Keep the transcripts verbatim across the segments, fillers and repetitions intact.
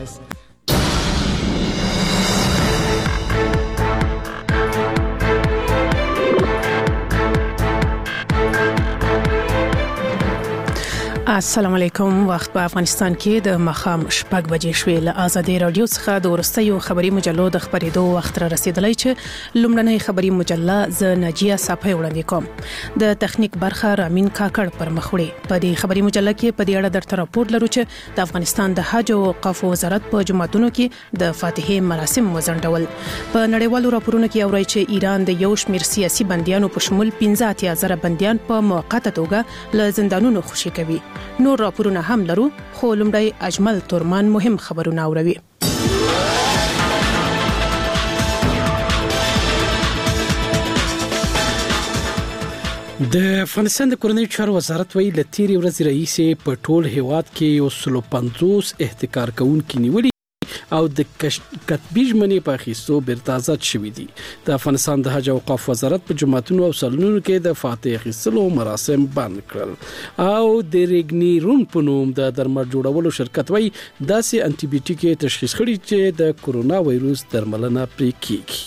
السلام علیکم. وخت په افغانستان کې د مخام شپږ بجې شوې. له آزادي رادیو څخه د ورستیو خبري مجلو د خبرېدو وخت را رسیدلی چې لومړنۍ خبري مجله ز ناجیه صافی وړاندې کوم. د تخنیک برخه رامین کاکړ پر مخ وړي. په دې خبري مجله کې په دې اړه درته راپور لرو چې د افغانستان د حج او اوقاف وزارت په جماعتونو کې د فاتحې مراسم وزندول. په نړیوالو راپورونو کې اوري چې ایران د یو شمېر سیاسي بنديانو په شمول پنځه اتیا زره بنديان په موقته توګه له زندانونو خوشي کوي. نور راپورونه هم لرو، خو لومړی اجمل تورمان مهم خبرونه اوري. د افغانستان د کورنۍ چارو وزارت ویلي ل تیرې ورځې رئیس په ټول هیواد کې یو سل پنځوس احتکار کوونکي نیولي او د کتبي ژمنې په اخیستو بیرته آزاد شوي دي. د افغانستان د حج او اوقاف وزارت په جماعتونو او سالونونو کې د فاتحې اخیستلو مراسم بند کړل او د ریګنیرون په نوم د درمل جوړولو شرکت وایي داسې انټي بیوټیک تشخیص کړي چې د کورونا وایروس درملنه پرې کیږي.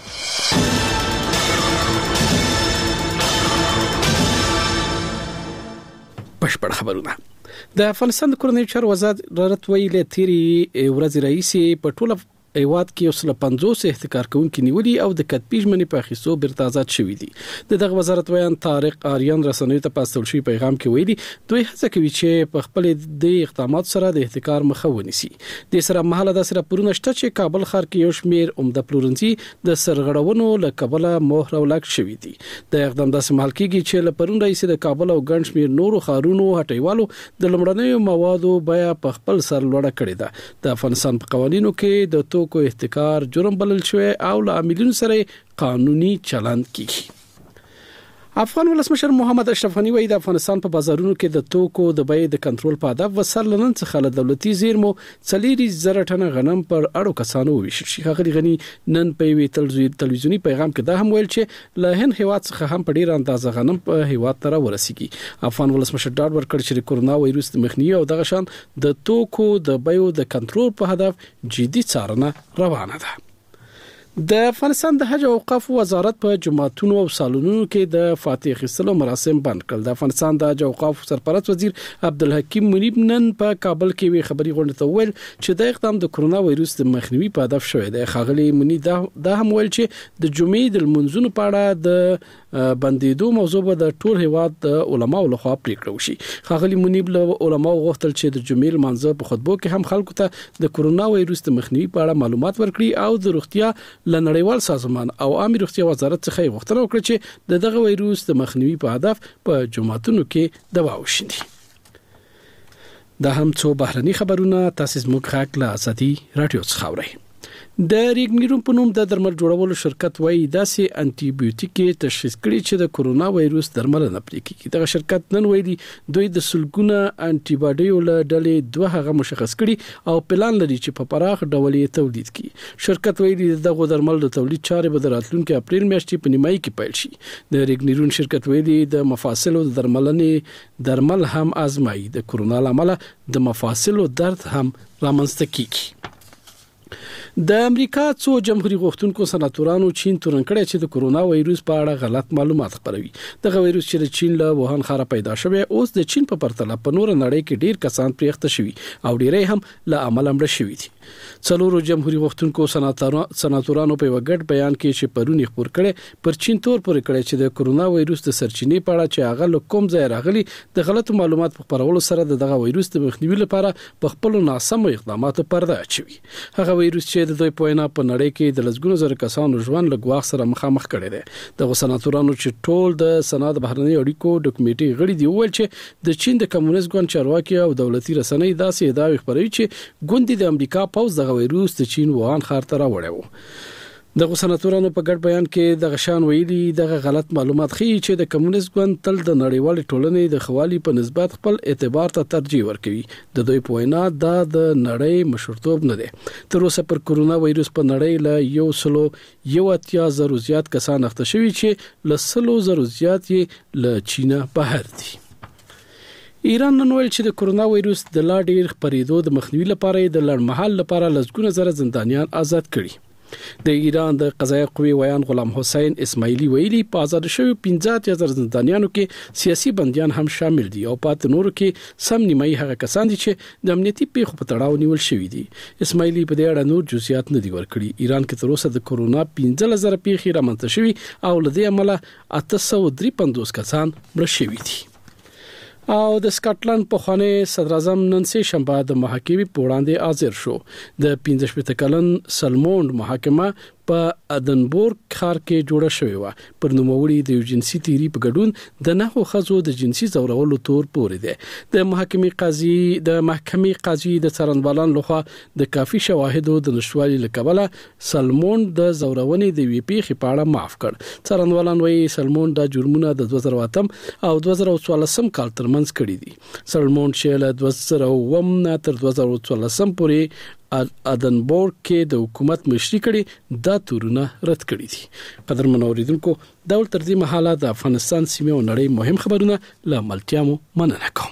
بشپړ خبرونه. د افغانستان د کورنۍ چارو وزارت ویلي ل تیرې ورځې رئیس په ټول هیواد کې یو سل پنځوس احتکار کوونکي نیولي او د کتبي ژمنې په اخیستو بیرته آزاد شوي دي. د دغه وزارت ویان طارق آریان رسنیو ته په استول شوی پیغام کې ویلي دوی هڅه کوي چې په خپل د اقدامات سره د احتکار مخه ونیسي. د سره مهاله د سره پرونه شته چې کابل ښار کې یو شمیر عمده پلورنځي د سرغړونو له کبله مهر ولګ شوی دي. د اقدام داسې مهال کېږي چې له پرون رئیس د کابل او ګڼ شمیر نورو ښارونو هټیوالو د لمړنیو موادو بیا په خپل سر لوړه کړې ده. د افغانستان په قوانینو کې د توکو احتکار جرم بلل شوی او له عاملینو سره قانوني چلند کیږي. افغان ولسمشر محمد اشرف غنی وایي د افغانستان په بازارونو کې د توکو د بیې د کنټرول په هدف وسر لنن څخه له دولتي زیرمو څلوري زره ټنه غنم پر اړو کسانو ویشل شي. غنی غنی نن په وی تلویزیونی پیغام کې دا هم ویل چې له هند هیواد څخه هم په ډیر اندازه غنم په هیواد تر ورسیږي. افغان ولسمشر ډاډ ورکړ چې کورونا وایروس د مخنیوي او دغه شان د توکو د بیو د کنټرول په هدف جدي څارنه روانه ده. د افغانستان د حج او اوقاف وزارت په جماعتونو او سالونونو کې د فاتحې اخیستلو مراسم بند کړل. د افغانستان د حج او اوقاف سرپرست وزیر عبدالحکیم منیب نن په کابل کې وی خبري غونډه ته ویل چې د اقدام د کورونا وایروس د مخنیوي په هدف شوی دی. خاغلی منیب دا هم ویل چې د جمعې د منځونو په اړه د بندیدو موضوع به د ټول هیواد د علماو لخوا پریکړه وشي. خاغلی منیب له علماو غوښتل چې د جمعې منځ په خطبو کې هم خلکو ته د کورونا وایروس د مخنیوي په اړه معلومات ورکړي او د روغتیا له نړیوال سازمان او عامه روغتیا وزارت څخه غوښتنه وکړه چې د دغه وایروس د مخنیوي په هدف په جماعتونو کې دوا وشيندي. دا هم څو بهرني خبرونه تاسو زموږ خاک له ازادي رادیو څخه اورئ. د ریګنیرون په نوم د درمل جوړولو شرکت وایي داسې انټي بیوټیک تشخیص کړي چې د کورونا وایروس درملنه پرې کوي. دغه شرکت نن ویلي دوی د سلګونه انټي باډیو له ډلې دوه هغه مشخص کړي او پلان لري چې په پراخ ډول یې تولید کړي. شرکت ویلي دغه درمل د تولید چارې به د راتلونکي اپریل میاشتې په نیمایي کې پیل شي. د ریګنیرون شرکت ویلي د مفاصلو د درملنې درمل هم آزمایي. د کورونا لامل د مفاصلو درد هم رامنځته کیږي. د امریکا څو جمهوریت غوښتونکو سناتورانو چین تورن کړی چې د کورونا وایروس په اړه غلط معلومات خپروي. دغه وایروس چې د چین له ووهان ښار پیدا شوی اوس د چین په پرتله په نور نړۍ کې ډیر کسان پریخته شوي او ډیرې هم له عمل مړه شوي دي. څلورو جمهوریت غوښتونکو سناتورانو په وګړ بیان کې چې پرونی خبر کړي پر چین تور پورې کړي چې د کورونا وایروس د سرچینې په اړه چې هغه له کوم ځای راغلي د غلطو معلومات په خپرولو سره دغه وایروس د مخنیوي لپاره په خپل ناسم اقداماتو پرده اچوي. هغه وایروس چې د دوی په وینا په نړۍ کې د لسګونو زره کسانو ژوند له ګواښ سره مخامخ کړي دي. د سناتورانو چې ټول د سناد بهرنی اړیکو ډاکومېنټي غړي دی ویل چې د چین د کمونیست ګوند چارواکي او دولتي رسنۍ داسې ادعاوې خبروي چې ګوندې د امریکا پوز دغه وایروس د چین ووهان ښار ته راوړی و. د سناتورانو په ګډ بیان کې د غشان ویلي دغه غلط معلومات ښیي چې د کمونیست ګوند تل د نړیوال ټولنې د خوالي په نسبت خپل اعتبار ته ترجیح ورکوي. د دوی په وینا دا د نړۍ مشرتوب نه دی. تر اوسه پر کورونا وایروس په نړۍ له یو سلو یو اتیا زرو زیات کسان اخته شوي چې له سلو زرو زیات یې له چین بهر دي. ایران نن ویل چې د کورونا وایروس د لا ډیر خپرېدو د مخنیوي لپاره د لړمحل لپاره لږګونه زره زندانیان آزاد کړي. د ایران د قضایي قوې ویان غلام حسین اسماعیلی ویلي په آزاد شوی پنځه اتیا زره زندانیانو کې سیاسي بنديان هم شامل دي او پات نورو کې سم نیمایي هغه کسان دي چې د امنیتي پیښو په تړاو نیول شوی دي. اسماعیلی په دې اړه نور جزئیات نه دي ورکړي. ایران کې تر اوسه د کورونا پنځه زره پیښې رامنځته شوي او لدې عمله اته سوه درې پنځوس کسان مړه شوي دي. او د سکاټلند په خانه صدر اعظم نن سه شنبه د محاکمې په وړاندې حاضر شو. د پنځه شپږ کلن سلموند محاکمه په ادنبورګ ښار کې جوړه شوې و. پر نوموړي د جنسي تیری په ګډون د نهو خزو د جنسي زورولو تور پورې ده. د محاکمې قاضي د محکمې قاضي د څارنوالان لخوا د کافي شواهدو د نشوالي لکبله سلموند د زورونې د وی پی خپاړه معاف کړ. څارنوالان وایي سلموند د جرمونه د دوه زره اتم او دوه زره څوارلسم کال ترمنځ کړی دي. سلموند چې له دوه زره اووم نه تر دوه زره څوارلسم پورې ادنبورګ کې د حکومت مشري کړي دا تورونه رد کړي دي. قدرمن اوریدونکو دا ول تر دې مهاله د افغانستان سیمه او نړۍ مهم خبرونه له ملتيامو مننه کوم.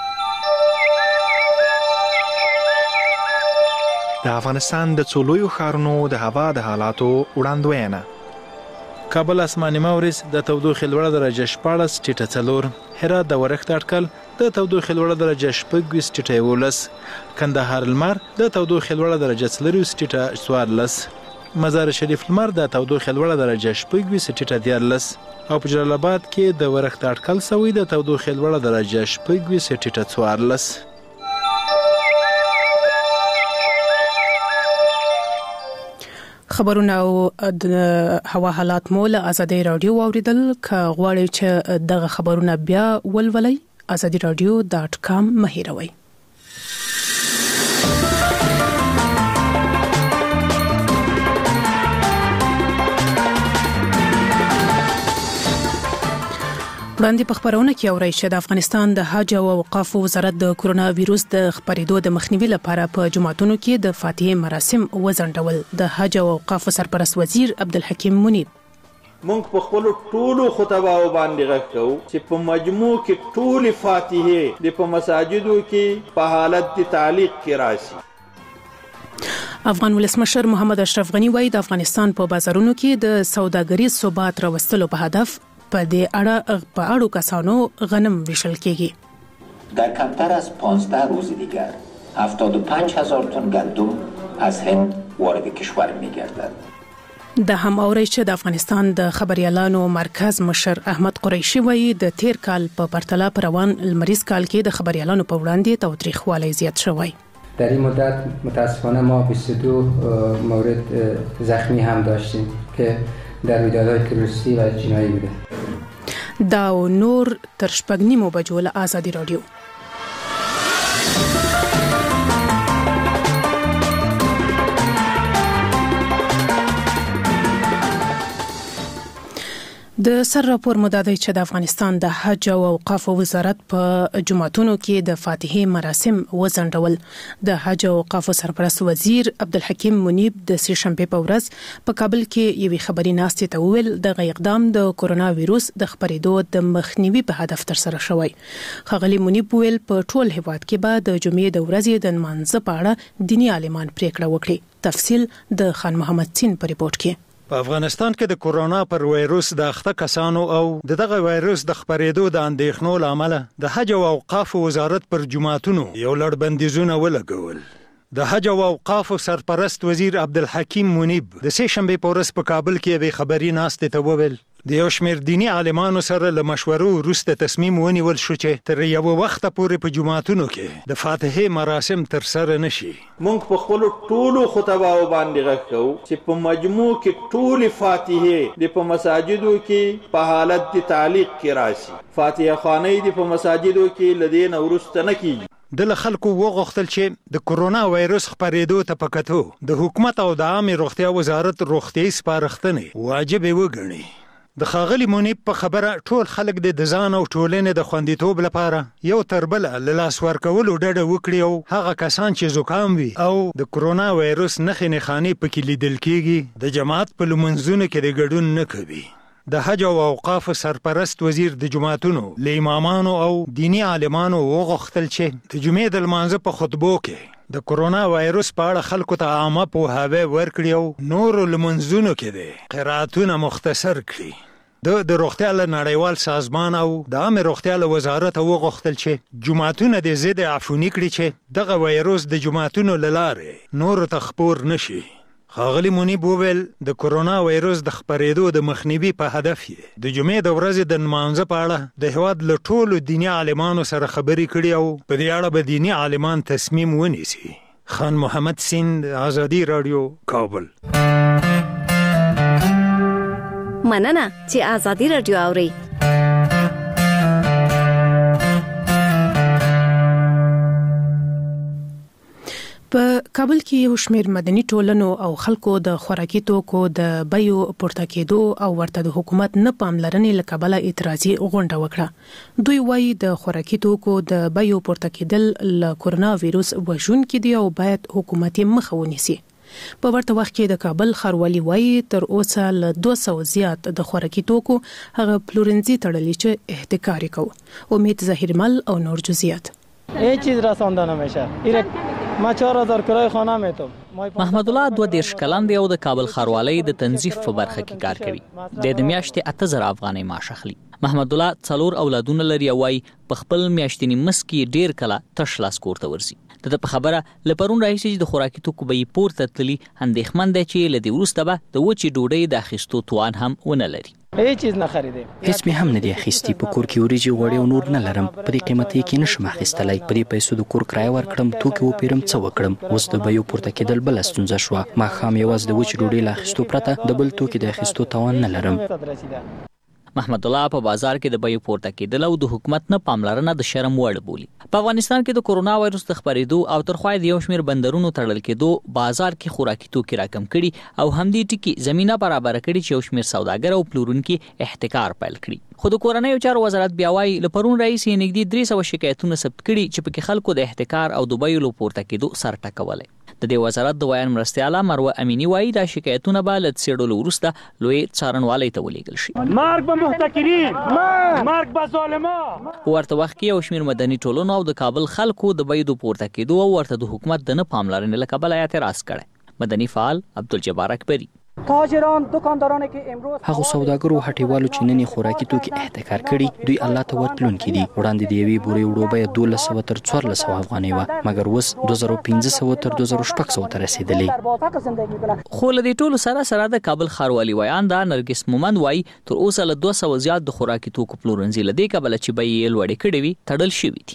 د افغانستان د څولویو ښارونو د هوا د حالاتو وړاندوینه. کابل اسماني مورز د تودوخې لوړه درجه شپاړس ټیټه څلور، هرات د ورښت اټکل د تودوخې لوړه درجه شپږ ویشت ټیټه یولس، کندهار لمر د تودوخې لوړه درجه څلرویشت ټیټه څوارلس، مزار شریف لمر د تودوخې لوړه درجه شپږ ویشت ټیټه دیارلس او په جلال آباد کې د ورښت اټکل سوی د تودوخې لوړه درجه شپږ ویشت ټیټه څوارلس. خبرونه او د هوا حالات مو له ازادي رادیو اوریدل. ک غواړئ چې دغه خبرونه بیا ولولئ ازادي رادیو ډاټ کام مهیروي. وړاندې په خبرونه کې اورئ چې د افغانستان د حج او اوقاف وزارت د کورونا وایروس د خپرېدو د مخنیوي لپاره په جمعتونو کې د فاتحې مراسم وځنډول. د حج او اوقاف سرپرست وزیر عبدالحکیم منیب مونږ په خپل ټولو خطباو باندې غږ کوو چې په مجموع کې ټول فاتحې د په مساجدو کې په حالت د تعلیق کې راشي. افغان ولسمشر محمد اشرف غنی وایي د افغانستان په بازارونو کې د سوداګرۍ ثبات راوستلو په هدف په دې اړه په اړو کسانو غنم ویشل کېږي. در کمتر از پانزده روز دیگر هفتاد و پنج هزار تن گندم از هند وارد کشور می‌گردد. د هم اوري چې د افغانستان د خبريالانو مرکز مشر احمد قریشي وایي د تیر کال په پرتله پر روان المریض کال کې د خبريالانو په وړاندې تاوتریخوالی زیات شوی. در این مدت متاسفانه ما بیست و دو مورد زخمی هم داشتیم که در رویدادهای تروریستی و جنایی بوده. دا و نور تر شپږ نیمو بجو له ازادي رادیو. د سر راپور مدعي چې د افغانستان د حج او اوقاف وزارت په جمعتونو کې د فاتحې مراسم وځنډول. د حج او اوقاف سرپرست وزیر عبدالحکیم منیب د سه شنبه په ورځ په کابل کې یوې خبري ناستې ته وویل د اقدام د کورونا وایروس د خپرېدو د مخنیوي په هدف تر سره شوی. ښاغلي منیب ویل په ټول هیواد کې به د جمعې د ورځې د منځ په اړه دینی عالمان پریکړه وکړي. تفصیل د خان محمد سین په ریپورت کې. په افغانستان کې د کورونا پر وایروس د اخته کسانو او دغه وایروس د خپرېدو د اندېښنو لامل د حج او اوقاف وزارت پر جمعتونو یو لړ بندیزونه ولګول. د حج او اوقاف سرپرست وزیر عبدالحکیم منیب د سه شنبه په ورځ په کابل کې به خبري ناستې ته وویل د یو شمېر دینی عالمانو سره له مشورو وروسته تصمیم ونیول شو چې تر یو وخت پورې په جمعتونو کې د فاتحې مراسم تر سره نشي. مونږ په خپل ټولو خطباو باندې غږ کوو چې په مجموع کې ټول فاتحې د په مساجدو کې په حالت د تعلیق کې راشي. فاتحه خوانۍ د په مساجدو کې لدین وروسته نه کیږي. د خلکو وغوښتل چې د کورونا وایروس خپرېدو ته پکتو د حکومت او د عامه روغتیا وزارت روغتیايي سپارښتنې واجب وګڼي. د ښاغلي منیب په خبره ټول خلک د ځان او ټولنې د خوندیتوب لپاره یو تر بل له لاس ورکولو ډډه وکړي او هغه کسان چې زکام وي او د کورونا وایروس نښې نښانې پکې لیدل کېږي د جماعت په لمونځونو کې د ګډون نه کوي. د حج او اوقاف سرپرست وزیر د جماعتونو له امامانو او دینی عالمانو وغوښتل چې د جمعې د لمانځه په خطبو کې د کرونا وایروس په اړه خلکو ته عامه پوهاوی ورکړي او نورو لمونځونو کې د قرائتونه مختصر کړي. د د روغتیا له نړیوال سازمان او د عامه روغتیا له وزارت وغوښتل چې جماعتونه د ضد عفوني کړي چې دغه وایروس د جماعتونو له لارې نورو ته خپور نشي. ښاغلي منیب وویل د کرونا وایروس د خپرېدو د مخنیوي په هدف یې د جمعې د ورځې د نمانځه په اړه د هېواد له ټولو دیني عالمانو سره خبرې کړي او په دې اړه به دیني عالمان تصمیم ونیسي. خان محمد سیند، آزادي راډیو، کابل. مننه چې آزادي راډیو اوري. په کابل کې یو شمېر مدني ټولنو او خلکو د خوراکي توکو د بیو پورته کېدو او ورته د حکومت نه پاملرنې له کبله اعتراضي غونډه وکړه. دوی وایي د خوراکي توکو د بیو پورته کېدل له کرونا وایروس وژونکي دي او باید حکومت یې مخه ونیسي. په ورته وخت کې د کابل ښاروالي وایي تر اوسه له دوه سوه زیات د خوراکي توکو هغه پلورنځي تړلي چې احتکار کوي. امید ظهیرمل او نور جزئیات. هیچ چیز رسانده نمیشه. ما چهار هزار کرای خانه میتم. محمد الله دوه دیرش کلن دی او د کابل ښاروالۍ د تنظیف په برخه کې کار کوي. د د میاشتې اته زره افغانۍ معاش اخلي. محمد الله څلور اولادونه لري او وايي په خپل میاشتنی مسکی ډیر کله تش لاس کور ته ورځي. د په خبره لپرون راځي چې د خوراکي توکو به پورته تللی اندېښمن دی چې لدی ورسته به د وچی ډوډۍ د اخیستو توان هم ونه لري. هیڅ چیز نه خریدم. هیڅ مې هم نه دی اخیستی. په کور کې وریجې غوړي او نور نه لرم. په دې قیمت کې نشم اخیستلای. په دې پیسو د کور کرایه ورکړم، توکي وپیرم، څه وکړم. اوس د بیو پورته کېدل بل ستونزه شوه. ما خام یوازې د وچ ډوډۍ لا اخیستو پرته د بل توکي د اخیستو توان نه لرم. محمد الله په بازار کې د بیو پورته کېدل او د حکومت نه پاملرنه د شرم وړ بولي. په افغانستان کې د کرونا وایروس د خپرېدو او تر خوا د یو شمېر بندرونو تړل کېدو بازار کې خوراکي توکي راکم کړي او همدې ټکي زمينه برابر کړي چې یو شمېر سوداګر او پلورونکي احتکار پیل کړي. خو د کورنیو چارو وزارت بیا وايي لپرون رئیس یې نږدې درې سوه شکایتونه ثبت کړي چې پکې خلکو د احتکار او د بیو له پورته کېدو سر ټکولی. د دې وزارت د ویان مرستیاله مروه امینی وایي دا شکایتونه به له څېړلو وروسته لوی څارنوالۍ ته ولیږل شي. مرګ به محتکرین، مرګ به ظالمان. په ورته وخت کې یو شمېر مدني ټولنو او د کابل خلکو د بیو د پورته کېدو او ورته د حکومت د نه پاملرنې له کبله اعتراض کړی. مدني فعال عبدالجبار اکبري: تاجران، دکانداران که امروز هغه سوداګرو هټیوالو چې نن خوراکي توکي احتکار کړي دوی الله ته ورتلونکي دي. وړاندې د یوې بورې وړو بیه دولس سوه تر څوارلس سوه افغانۍ وه، مګر اوس دوه زره پنځه سوه تر دوه زره شپږ سوه ته رسېدلې. خو له دې ټولو سره سره د کابل ښاروالي ویان دا نرګس مومند وایي تر اوسه له دوه سوه زیات د خوراکي توکو پلورنځي له دې کبله چې بیې یې لوړې کړې وي تړل شوي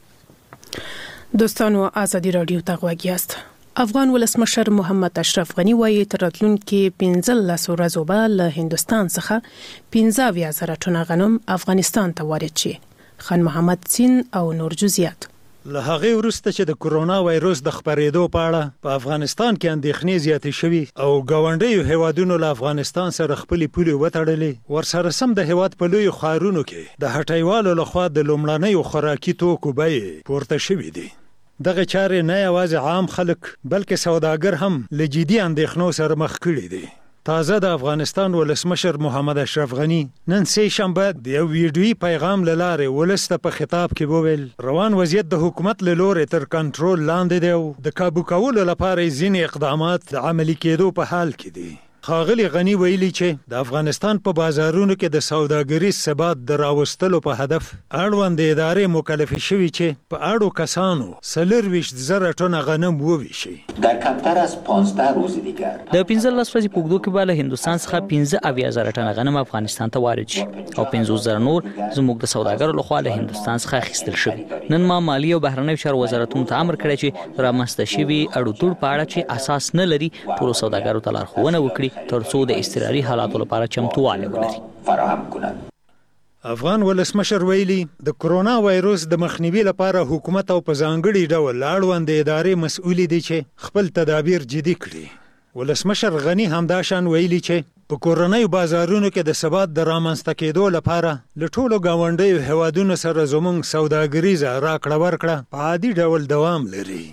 دي. دوستانو، آزادي راډیو ته غوږ یاست. افغان ولسمشر محمد اشرف غنی وایي تر راتلونکي پنځلس ورځو به له هندستان څخه پنځه اویا زره ټنه غنم افغانستان ته وارد شي. خان محمد سین او نور جزئیات. له هغې وروسته چې د کرونا وایروس د خپرېدو په اړه په افغانستان کې اندېښنې زیاتې شوي او ګاونډیو هیوادونو له افغانستان سره خپلې پولې وتړلې، ورسره سم د هیواد په لویو ښارونو کې د هټیوالو لخوا د لومړنیو خوراکي توکو بیې پورته شوي دي. دغه چارې نه یوازې عام خلک بلکې سوداګر هم له جدي اندېښنو سره مخ کړي دي. تازه د افغانستان ولسمشر محمد اشرف غنی نن سه شنبه د یو ویډیویي پیغام له لارې ولس ته په خطاب کې وویل روان وضعیت د حکومت له لورې تر کنټرول لاندې دی او د کابو کولو لپاره ځینې اقدامات د عملي کېدو په حال کې دي. ښاغلي غنی ویلي چې د افغانستان په بازارونو کې د سوداګریز ثبات د راوستلو په هدف اړوندې ادارې مکلفې شوي چې په اړو کسانو څلورویشت زره ټنه غنم وویشي. در کمتر از پانزده روز دیگر د پنځلس ورځې په اوږدو کې به له هندوستان څخه پنځه اویا زره ټنه غنم افغانستان ته وارد شي او پنځوس زره نور زموږ د سوداګرو لخوا له هندوستان څخه اخیستل شوي. نن ما مالی او بهرنیو چارو وزارتونو ته امر کړی چې رامنځته شوي اړو دوړ په اړه چې اساس نه لري ټولو سوداګرو ته لارښوونه وکړي ترڅو د استقراري حالاتو لپاره چمتووالی ولري. فراهم کنند. افغان ولسمشر ویلي د کرونا وایروس د مخنیوي لپاره حکومت او په ځانګړي ډول اړوندې ادارې مسؤلې دي چې خپل تدابیر جدي کړي. ولسمشر غنی همداشان ویلي چې په کورنیو بازارونو کې د ثبات د رامنځته کېدو لپاره له ټولو ګاونډیو هیوادونو سره زموږ سوداګریزه راکړه ورکړه په عادي ډول دوام لري.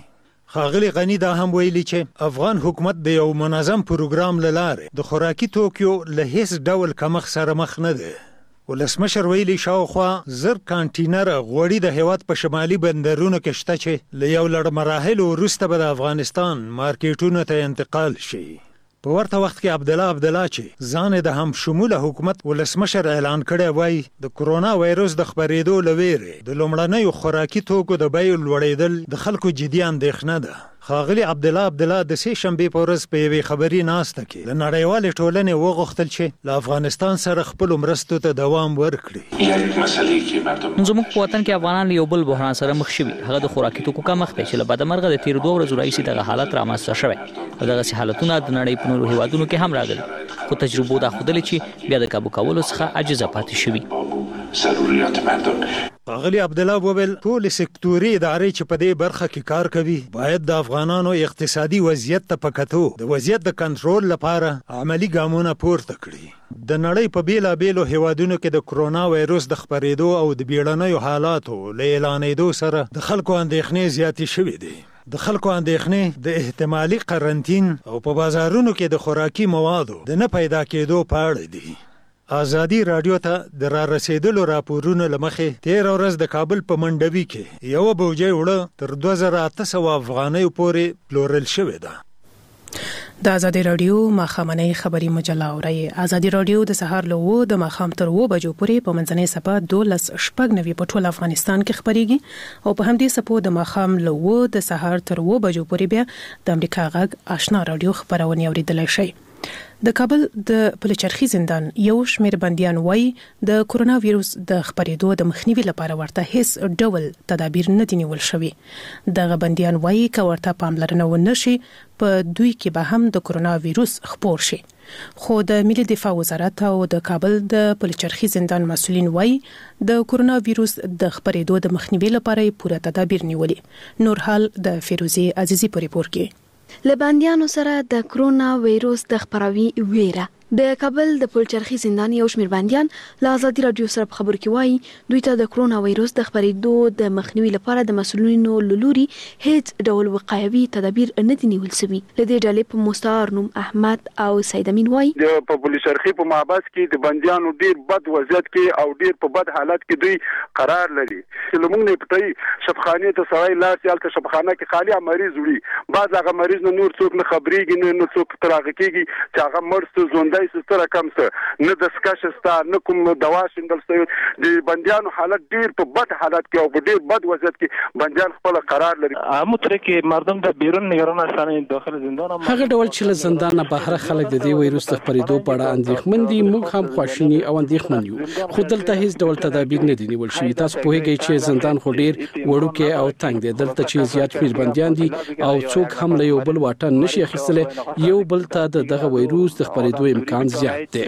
ښاغلي غني دا هم ویلي چې افغان حکومت د یو منظم پروګرام له لارې د خوراکي توکیو له هیڅ ډول کمښت سره مخ نه دی. ولسمشر ویلي شاوخوا زر کانټینر غوړي د هیواد په شمالي بندرونو کې شته چې له یو لړ مراحلو وروسته به د افغانستان مارکیټونو ته انتقال شي. په ورته وخت کې عبدالله عبدالله چې ځان د هم شموله حکومت ولسمشر اعلان کړی وای د کرونا وایرس د خپرېدو له ویرې د لومړنیو خوراکي توکو د بیو لوړېدل د خلکو جدي اندېښنه ده. ښاغلي عبدالله عبدالله د سې شنبې په ورځ په یوې خبري ناسته کې له نړیوالې ټولنې وغوښتل چې له افغانستان سره خپلو مرستو ته دوام ورکړي. زموږ په وطن کې افغانان یو بل بحران سره مخ شوي، هغه د خوراکي توکو کمښت دی چې له بده مرغه د تیرو دوه ورځو راهیسې دغه حالت رامنځته شوی او دغسې حالتونه د نړۍ په نورو هیوادونو کې هم راغلي، خو تجربو دا ښودلې چې بیا د کابو کولو څخه عاجزه پاتې شوي. ښاغلي عبدالله وویل ټولې سکتوري ادارې چې په دې برخه کې کار کوي باید د افغانانو اقتصادي وضعیت ته په کتو د وضعیت د کنټرول لپاره عملی ګامونه پورته کړي. د نړۍ په بیلابیلو هیوادونو کې د کرونا وایرس د خپرېدو او د بیړنیو حالاتو له اعلانېدو سره د خلکو اندېښنې زیاتې شوې دي. د خلکو اندېښنې د احتمالي قرنطین او په بازارونو کې د خوراکي موادو د نه پیدا کېدو په اړه دي. آزادی رادیو ته د را رسیدلو راپورونو لمخې تیر ورځ د کابل په منډوي کې یو بوجۍ وړه تر دوه زره اته سوه افغانیو پورې پلورل شوې ده. د آزادی رادیو ماخامنۍ خبری مجله اورئ. آزادی رادیو د سهار له اوه د ماخام تر اوه بجو پورې په منځنۍ صفه دولس شپږ نوي په ټول افغانستان کې خبريږي او په همدې صفو د ماخام له اوه د سهار تر اوه بجو پورې بیا د امریکا غږ آشنا رادیو خبرونه اوریدلای شئ. د کابل د پلچرخي زندان یو شمېر بنديان وایي د کرونا وایرس د خپرېدو د مخنیوي لپاره ورته هیڅ ډول تدابیر نه دي نیول شوي. دغه بنديان وایي که ورته پاملرنه ونه شي په دوی کې به هم د کرونا وایرس خپور شي. خو د ملي دفاع وزارت او د کابل د پلچرخي زندان مسؤلین وایي د کرونا وایرس د خپرېدو د مخنیوي لپاره پوره تدابیر نیولي. نور حال د فیروزي عزیزي په ریپورت کې. لبندیانو سره د کرونا وایرس د خپراوي ویره د کابل د پلچرخي زندان یو شمېر بنديان له آزادي رادیو سره په خبرو کې وایي دوی ته د کرونا وایرس د خپرېدو د مخنیوي لپاره د مسؤلینو له لوري هیڅ ډول وقایوي تدابیر نه دي نیول شوي. له دې ډلې په مستعار نوم احمد او سید امین وایي د پلچرخي په محبس کې د بنديانو ډیر بد وضعیت کې او ډیر په بد حالت کې دوی قرار لري. لمونږ نه پټي شفخانه ته سوای لاس یال ته شفخانه کې خالی مریض وړي، بعض هغه مریض نه نور څوک نه خبريږي نه نور څوک تراغ کېږي چې هغه مرسته زونده سره کم څه نه د سکاشستا نه کوم دوا شندل سوی. د بنديانو حالت ډیر په بد حالت کې او په ډیر بد وضعیت کې بنديان خپل قرار لري. عامه تر کې مردم د بیرون نگران شانې داخل زندان هغه ډول چې له زندان بهر خلک د دې وایرس خپرېدو په اړه اندېښمن دي. موږ هم خواشینی او اندېښمن یو، خو دلته هیڅ ډول تدابیر نه دي نیول شوي. تاسو پوهیږئ چې زندان خو ډیر وړوکی او تنگ دی. دلته چې زیات شمېر بنديان دي او څوک هم له یو بل واټن نشي اخیستلی، یو بل ته دغه وایرس د خپرېدو امکان زیات دی.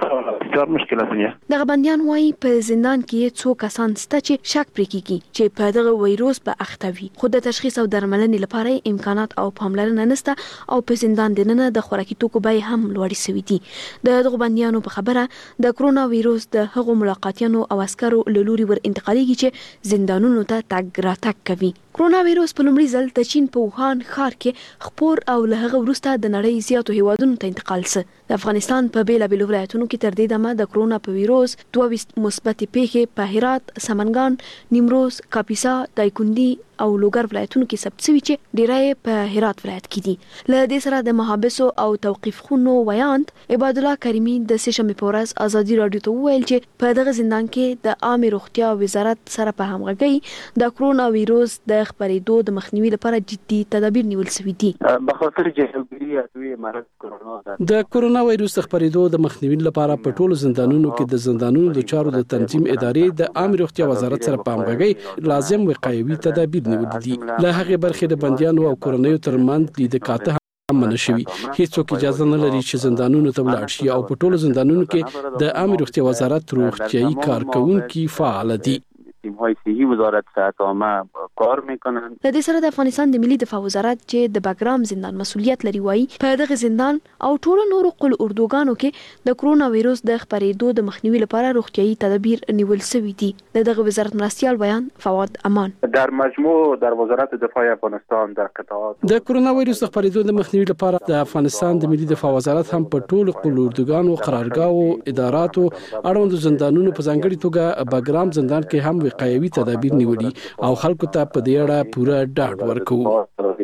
دغه بنديان وایي په زندان کې څو کسان سته چې شک پرې کیږي چې په دغه وایرس به اخته وي، خو د تشخیص او درملنې لپاره امکانات او پاملرنه نشته او په زندان دننه د خوراکي توکو بیې هم لوړې شوي دي. د دغه بنديانو په خبره د کرونا وایرس د هغو ملاقاتیانو او عسکرو له لوري ور انتقالېږي چې زندانونو ته تګ راتګ کوي. کرونا وایرس په لومړي ځل د چین په ووهان ښار کې خپور او له هغه وروسته د نړۍ زیاتو هیوادونو ته انتقال سه. د افغانستان په بیلابیلو ولایتونو کې تر دې دمه د کرونا په وایرس دوه ویشت مثبتې پیښې په هرات، سمنګان، نیمروز، کاپیسا، دایکنډي او لوګر ولایتونو کې ثبت شوي چې ډیری په هرات ولایت کې دي. له دې سره د محابسو او توقیف خونو ویاند عباد الله کریمي د سې شنبې په ورځ آزادي رادیو ته وویل چې په دغه زندان کې د عامه روغتیا وزارت سره په همغږۍ د کرونا وایرس د خپرېدو د مخنیوي لپاره جدي تدابیر نیول شوي دي. بخاطر جهلګری ادویه مرض کرونا د کرونا وایرس خپرېدو د مخنیوي لپاره په ټولو زندانونو کې د زندانونو د چارو د تنظیم ادارې د عامه روغتیا وزارت سره په همغږۍ لازم وقایوي تدابیر نیولي دي. له هغه برخې د بنديانو او کورنیو ترمنځ لید کاته هم منشوي. هیڅوک اجازه نه لري چې زندانونو ته ولاړ شي او په ټولو زندانونو کې د عامه روغتیا وزارت روغتيایي کارکونکو فعال دي. تیم‌های صحی وزارت صحت عامه کار میکنند. د دې سره د افغانستان د ملي دفاع وزارت چې د بګرام زندان مسؤلیت لري وایي په دغه زندان او ټولو نورو قل اردوګانو کې د کرونا وایروس د خپرېدو د مخنیوي لپاره روغتیايي تدابیر نیول شوي دي. د دغه وزارت مرستیال بیان فواد امان. در مجموع در وزارت دفاع افغانستان در قطاعات د کرونا وایروس د خپرېدو د مخنیوي لپاره د افغانستان د ملي دفاع وزارت هم په ټولو قل اردوګانو، قرارګاو، اداراتو، اړوندو زندانونو په ځانګړي توګه بګرام زندان کې هم وقایوي تدابیر نیولي او خلکو ته په دې اړه پوره ډاډ ورکوي.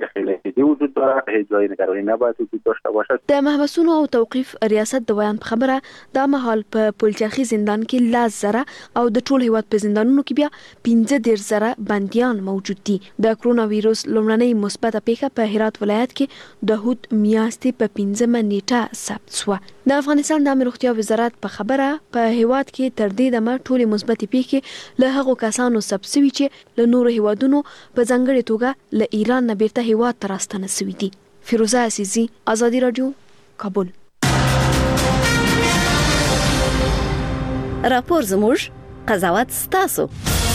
د محبسونو او توقيف ریاست د بیان خبره د مهال په پلچرخي زندان کې لاس زره او د ټول هیواد په زندانونو کې بیا پنځه ډیر زره بنديان موجود دي. د کرونا وایروس لومړنۍ مثبته پیښه په هرات ولایت کې د هوت میاشتې په پنځمه نیټه ثبت شوه. د افغانستان د روغتیا وزارت په خبره په هیواد کې تر دې دمه ټول مثبتې پیښې له هغو کسانو ثبت شوي چې له نورو هیوادونو په ځانګړي توګه له ایران نه بیرته هیواد ته راستنه شوي دي. فیروزه عزیزی، آزادی رادیو، کابل. راپور زموږ، قضاوت ستاسو.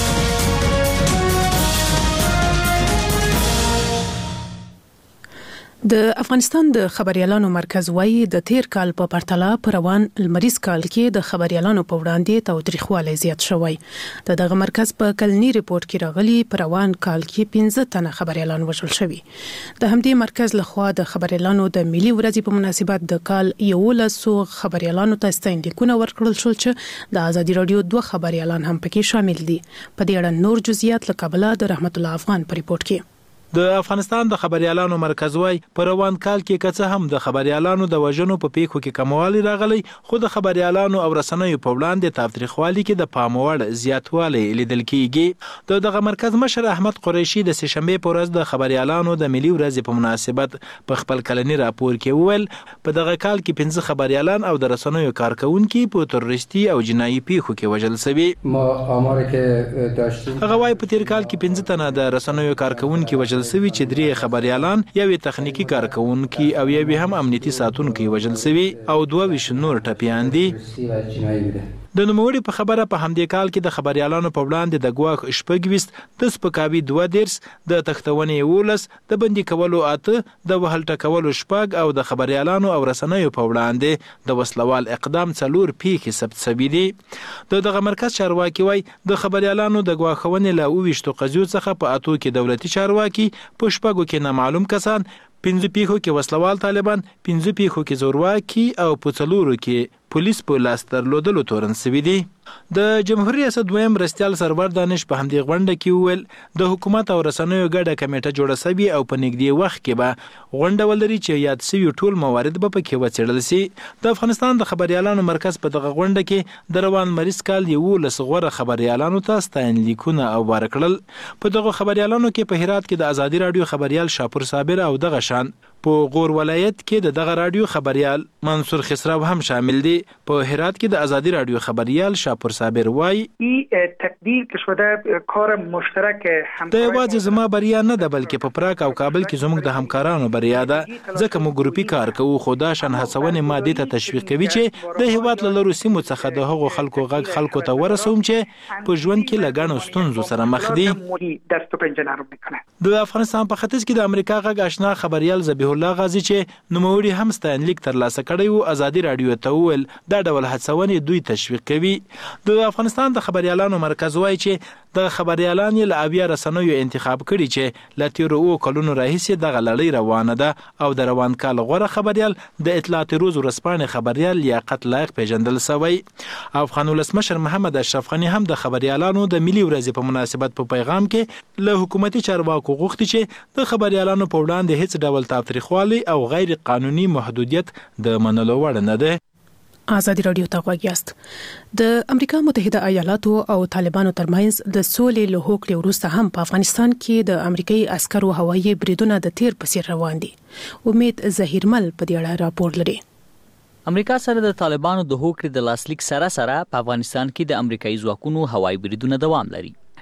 د افغانستان د خبريالانو مرکز وايي د تیر کال په پرتله پر روان لمریز کال کې د خبريالانو په وړاندې تاوتریخوالی زیات شوی. د دغه مرکز په کلنی ریپورت کې راغلي پر روان کال کې پنځه تنه خبريالان وژل شوي. د همدې مرکز لخوا د خبريالانو د ملي ورځې په مناسبت د کال یولس خبريالانو ته ستاینلیکونه ورکړل شول چې د آزادي رادیو دوه خبريالان هم پکې شامل دي. په دې اړه نور جزئیات له کابل د رحمت الله افغان په ریپورت کې. د افغانستان د خبريالانو مرکز وايي په روان کال کې کڅه هم د خبريالانو د وژنو په پیښو کې کموالی راغلی، خو د خبريالانو او رسنیو په وړاندې تاوتریخوالي کې د پاموړ زیاتوالی لیدل کیږي. د دغه مرکز مشر احمد قریشي د سهشنبه په ورځ د خبريالانو د ملي ورځې په مناسبت په خپل کلنی راپور کې وویل په دغه کال کې پنځه خبريالان او د رسنیو کارکونکو په تروریستي او جنایي پیښو کې وژل شوي. ما آمار کې داشتیم هغه وايي په تیر کال کې پنځه تنه د رسنیو کارکونکو وژل سوي چې درې خبريالان، یو تخنیکی کارکونکي او یو هم امنیتي ساتونکي وژل سوي او دوه ویش نور ټپیان دي. د نوموړي په خبره په همدې کال کې د خبريالانو په وړاندې د ګواښ شپږويست، د سپکاوي دوه دیرس، د تختونې یولس، د بندي کولو اته، د وهل ټکولو شپږ او د خبريالانو او رسنیو په وړاندې د وسلوال اقدام څلور پیښې ثبت شوي دي. د دغه مرکز چارواکي وايي د خبريالانو د ګواښونې له اوويشتو قضیو څخه په اتو کې دولتي چارواکي، په شپږو کې نامعلوم کسان، پنځه پیښو کې وسلوال طالبان، پنځه پیښو کې زورواکي او په څلورو کې پولیس په لاس درلودلو تورن شوي دي. د جمهوریت ریاست دویم مرستیال سرور دانش په همدې غونډه کې وویل د حکومت او رسنیو ګډه کمیټه جوړه شوې او په نږدې وخت کې به غونډه ولري چې یاد شوي ټول موارد به پکې وڅېړل شي. د افغانستان د خبريالانو مرکز په دغه غونډه کې د روان مریض کال یولس غوره خبريالانو ته ستاینلیکونه او بارکړل. په دغه خبريالانو کې په هرات کې د آزادي رادیو خبريال شاپور صابر او دغه شان په غور ولایت کې د دغه رادیو خبريال منصور خسرو هم شامل دي. په هرات کې د آزادي رادیو خبريال شاپور صابر وای این تقدیر که شده کار مشترک همکارۍ د یوازې زما بریا نه ده بلکې په پراګ او کابل کې زموږ د همکارانو بریا ده، ځکه موږ ګروپي کار کوو. خو دا شان هڅونې ما دې ته تشویق کوي چې د هیواد له لرو سیمو څخه د هغو خلکو غږ خلکو ته ورسوم چې په ژوند کې له ګڼو ستونزو سره مخ دي. د افغانستان په ختیځ کې د امریکا غږ آشنا خبريال ذبیح الله غازی چې نوموړي هم ستاینلیک ترلاسه کړی و آزادي رادیو ته وویل دا ډول هڅونې دوی تشویق کوي. د افغانستان د خبريالانو مرکز وایي چې د خبريالان له اویا رسنیو انتخاب کړي چې له تیرو او کلونو راهیسې دغه لړۍ روانه ده او د روان کال غوره خبريال د اطلاعات روز ورسپانې خبريال لیاقت لایق پیژندل شوی. افغان ولسمشر محمد اشرف غنی هم د خبريالانو د ملي ورځې په مناسبت په پیغام کې له حکومتي چارواکو غوښتي چې د خبريالانو په وړاندې هیڅ ډول تاوتریخوالی او غیر قانوني محدودیت د منلو وړ نه ده. آزادی رادیو ته غواړئ. د امریکا متحده ایالاتو او طالبانو ترمنځ د سولې له هوکړې وروسته هم په افغانستان کې د امریکایي عسکرو هوایي بریدونه د تیر په څیر روان دي. امید ظهیرمل په دې اړه راپور لري. امریکا سره د طالبانو د هوکړې د لاسلیک سره سره په افغانستان کې د امریکایي ځواکونو هوایي بریدونه دوام لري.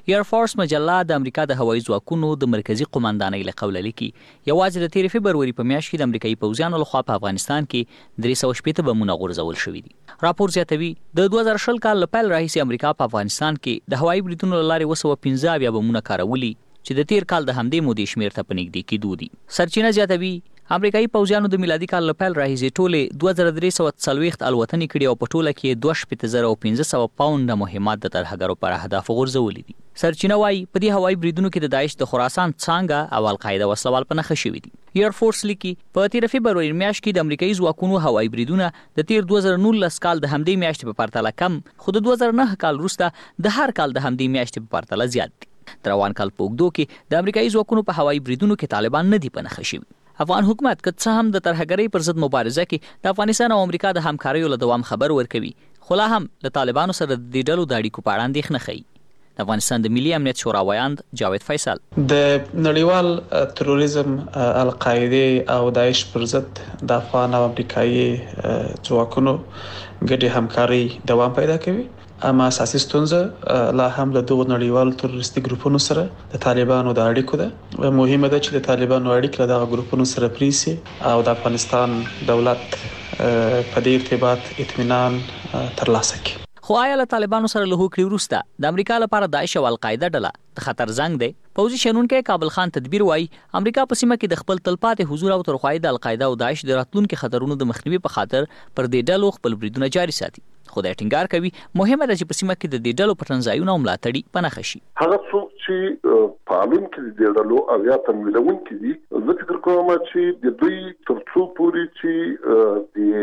ایر فورس مجله د امریکا د هوایي ځواکونو د مرکزی قومندانۍ له قوله لیکي یوازې د تیر فبروري په میاشت کې د امریکایي پوځیانو لخوا په افغانستان کې درې سوه شپېته بمونه غورځول شوي دي. راپور زیاتوي د دوه زره شل کال له پیل راهیسې امریکا په افغانستان کې د هوایي بریدونو له لارې اوه سوه پنځه اویا بمونه کارولي چې د تیر کال د همدې مودې شمېر ته په نږدې کېدو دي. سرچینه زیاتوي امریکایي پوځیانو د میلادي کال له پیل راهیسې ټولې دوه زره درې سوه څلوېښت الوتنې کړي او په ټوله کې دوه شپېته زره او پنځه سوه پاونډه مهمات د ترهګرو پر اهدافو غورځولي دي. سرچینه وایي په دې هوایي بریدونو کې د داعش د خراسان څانګه او القاعده وسلوال په نښه شوي دي. ایر فورس لیکي په تیر فبروري میاشت کې د امریکایي ځواکونو هوایي بریدونه د تیر دوه زره نولس کال د همدې میاشتې په پرتله کم خو د دوه زره نهه کال وروسته د هر کال د همدې میاشتې په پرتله زیات دي. د روان کال په اوږدو کې د امریکایي ځواکونو په هوایي بریدونو کې طالبان نه دي په نښه شوي. افغان حکومت که څه هم د ترهګرۍ پر ضد مبارزه کې د افغانستان او امریکا د همکاریو له دوام خبر ورکوي خو لا هم له طالبانو سره د دې ډلو د اړیکو په اړه اندېښنه ښیي. د افغانستان د ملي امنیت شورا ویاند جاوید فیصل د نړیوال تروریزم القاعده او داعش پر ضد د افغان او امریکایي ځواکونو ګډې همکاري دوام پیدا کوي. اما اساسي ستونزه لا هم د دغو نړیوالو تروریستي ګروپونو سره د طالبانو د اړیکو ده. مهمه ده چې د طالبانو اړیکې له دغه ګروپونو سره پرې سي او د افغانستان دولت په دې ارتباط اطمینان ترلاسه کړي. خو آیا له طالبانو سره له هوکړې وروسته د امریکا لپاره داعش او القاعده ډله د خطر زنګ دی؟ پوځي شنونکی کابل خان تدبیر وایي امریکا په سیمه کې د خپل تلپاتې حضور او ترخوایي د القاعده او داعش د راتلونکو خطرونو د مخنیوي په خاطر پر دې ډلو خپل بریدونه جاري ساتي. خو د ټینګار کوي مهمه ده چې په سیمه کې د دې ډلو پټنځایونه او ملاتړي په نښه شي. هغه څوک چې پالون کې د دې ډلو او یا تمویلون کې دي زه فکر کوم چې د دوی ترڅو پوري چې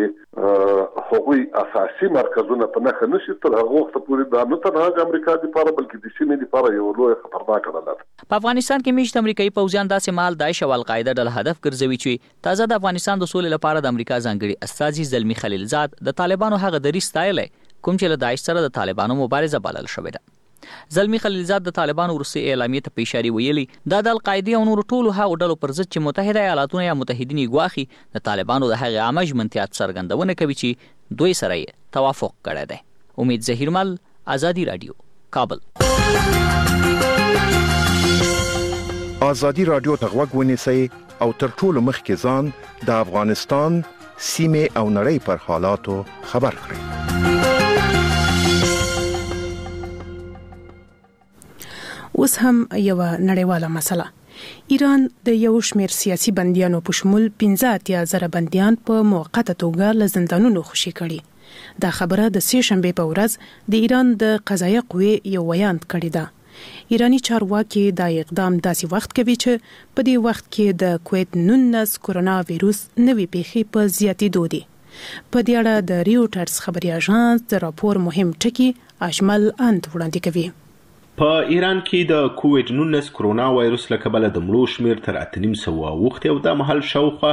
د هغوی اساسي مرکزونه په نښه نشي تر هغه وخت پورې دا نه تنها د امریکا لپاره بلکې د سیمې لپاره یو لوی خطرناک ډله ده. په افغانستان کې میشت امریکایي پوځیان داسې مهال داعش او القاعده ډله هدف ګرځوي چې تازه د افغانستان د سولې لپاره د امریکا ځانګړي استازي زلمی خلیلزاد د طالبانو هغه دریځ ستایلی کوم چې له داعش سره د طالبانو مبارزه بلل شوې ده. زلمی خلیلزاد د طالبانو وروستۍ اعلامیې ته په اشاره ویلي دا د القاعدې او نورو ټولو هغو ډلو پر ضد چې متحده ایالاتونه یا متحدین یې ګواښي د طالبانو د هغې عامه ژمنتیا څرګندونه کوي چې دوی سره یې توافق کړی دی. امید ظهیرمل، ازادي راډیو، کابل. ازادي راډیو ته غوږ ونیسئ او تر ټولو مخکې ځان د افغانستان سیمې او نړۍ پر حالاتو خبر کړئ. اوس هم یو نړیواله مسله. ایران د یو شمېر سیاسي بندیانو په شمول پنځه اتیا زره بندیان په موقته توګه له زندانونو خوشي کړي. دا خبره د سې شنبې په ورځ د ایران د قضایه قوې یو ویاند کړی ده. ایرانی چارواکي دا اقدام داسې وخت کوي چې په دې وخت کې د کووید نولس کرونا وایروس نوې پیښې په زیاتېدو دي. په دې اړه د ریوټرز خبري اژانس د راپور مهم ټکي اجمل اند وړاندې کوي. په ایران کې د کووید نولس کرونا وایروس له کبله د مړو شمېر تر اته نیم سوه اوښتی او دا مهال شاوخوا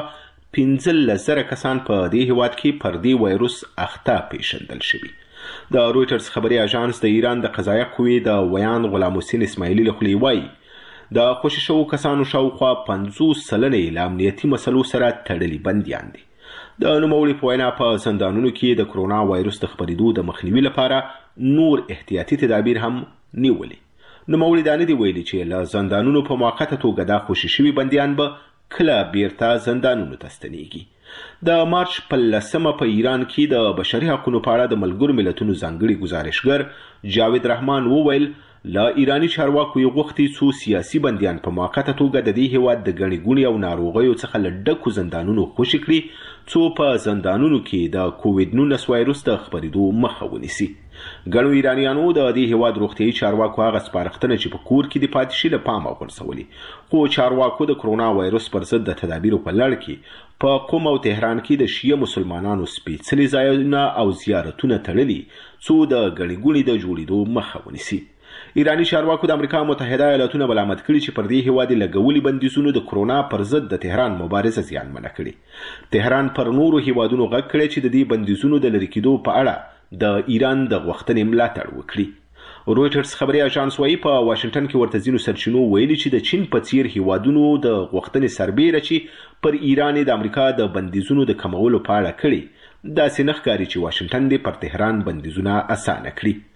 پنځلس زره کسان په دې هیواد کې پر دې وایروس اخته پیژندل شوي. د رویټرز خبري اژانس د ایران د قضایه قوې د ویان غلام حسین اسماعیلي له خولې وایي د خوشي شوو کسانو شاوخوا پنځوس سلنې له امنیتي مسلو سره تړلي بندیان دي. د نوموړي په وینا په زندانونو کې د کرونا وایروس د خپرېدو د مخنیوي لپاره نور احتیاطي تدابیر هم نیولي. نوموړي دا نه دي ویلي چې له زندانونو په موقته توګه دا خوشي شوي بندیان به کله بیرته زندانونو ته ستنیږي. د مارچ په لسمه په ایران کې د بشري حقوقو په اړه د ملګرو ملتونو ځانګړي ګزارشګر جاوید رحمان وویل لا ایرانی چارواکو یې غوښتي څو سیاسي بندیان په موقته توګه د دې هیواد د ګڼې ګوڼې او ناروغیو څخه له ډکو زندانونو خوشي کړي څو په زندانونو کې د کووید نولس وایروس د خپرېدو مخه ونیسي. ګڼو ایرانیانو د دې هیواد روغتیایي چارواکو هغه سپارښتنه چې په کور کې د پاتې شي له پامه غورځولي. خو چارواکو د کرونا وایروس پر ضد د تدابیرو په لړ کې په قم او تهران کې د شیعه مسلمانانو سپېڅلي ځایونه او زیارتونه تړلي څو د ګڼې ګوڼې د جوړېدو مخه ونیسي. ایرانی چارواکو د امریکا متحده ایالاتونه ملامت کړي چې پر دې هیواد لګولي بندیزونو د کرونا پر ضد د تهران مبارزه زیانمنه کړي. تهران پر نورو هیوادونو غږ کړی چې د دې بندیزونو د لرې کېدو په اړه د ایران د غوښتنې ملاتړ وکړي. رویټرز خبري اژانس وايي په واشنگټن کې ورته ځینو سرچینو ویلي چې د چین په څیر هیوادونو د غوښتنې سربیره چې پر ایران د امریکا د بندیزونو د کمولو په اړه کړي داسې نه ښکاري چې واشنگټن دې پر تهران بندیزونه اسانه کړي.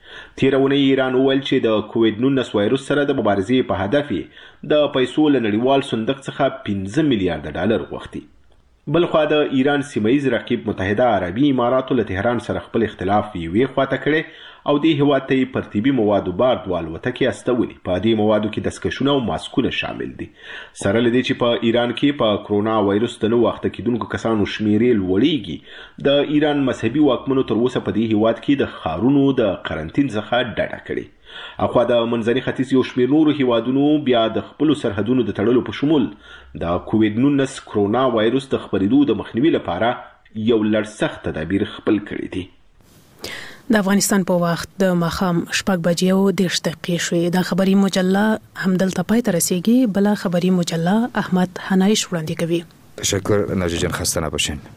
تیرونه ایران وویل چې د کووډ نولس وایروس سره د مبارزې په هدف د پیسو له نړیوال صندوق څخه پنځه میلیارډ ډالر غوښتي. بلخوا د ایران سیمایي رقیب متحده عربي اماراتو له تهران سره خپل اختلاف یوې خواته کړی او دې هیواد ته پرتیبي موادو بار دوه الوتکې استولي. په دې موادو کې دستکشونه او ماسکونه شامل دي. سره له دې چې په ایران کې په کرونا وایروس د نو وخت کېدونکو کسانو شمیرې لوړیږي، د ایران مذهبي واکمنو تر اوسه په دې هیواد کې د ښارونو د قرنطین څخه ډډه کړې. اخوا د منځني ختیځ یو شمېر نورو هیوادونو بیا د خپلو سرحدونو د تړلو په شمول د کووډ نولس کرونا وایروس د خپرېدو د مخنیوي لپاره یو لړ سخت تدابیر خپل کړي دي. د افغانستان په وخت د ماښام شپږ بجې او دېرش دقیقې شوې. د خبري مجله همدلته پای ته رسیږي. بله خبري مجله احمد حنایش وړاندې کوي. تشکر ناجی جان، خسته نباشین.